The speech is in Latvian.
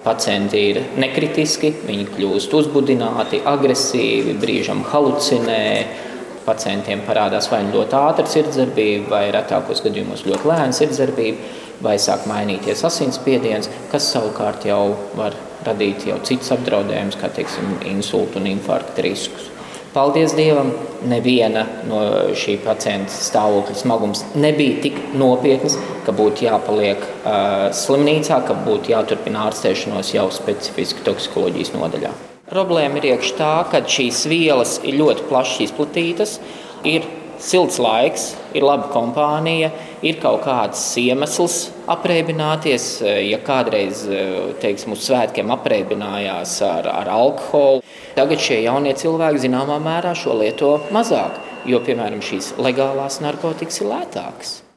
Pacienti ir nekritiski, viņi kļūst uzbudināti, agresīvi, brīžam halucinē. Pacientiem parādās vai ļoti ātra sirdsdarbība, vai retākos gadījumos ļoti lēna sirdsdarbība, vai sāk mainīties asinsspiediens, kas savukārt jau var radīt jau citus apdraudējumus, kā insultu un infarkta riskus. Paldies Dievam, neviena no šī pacienta stāvokļa smagums nebija tik nopietnas, ka būtu jāpaliek slimnīcā, ka būtu jāturpina ārstēšanos jau specifiski toksikoloģijas nodaļā. Problēma ir iekšā tā, ka šīs vielas ir ļoti plaši izplatītas, ir silts laiks, ir laba kompānija, ir kaut kāds iemesls apreibināties. Ja kādreiz, uz svētkiem apreibinājās ar alkoholu, tagad šie jaunie cilvēki zināmā mērā šo lieto mazāk, jo, piemēram, šīs legālās narkotikas ir lētākas.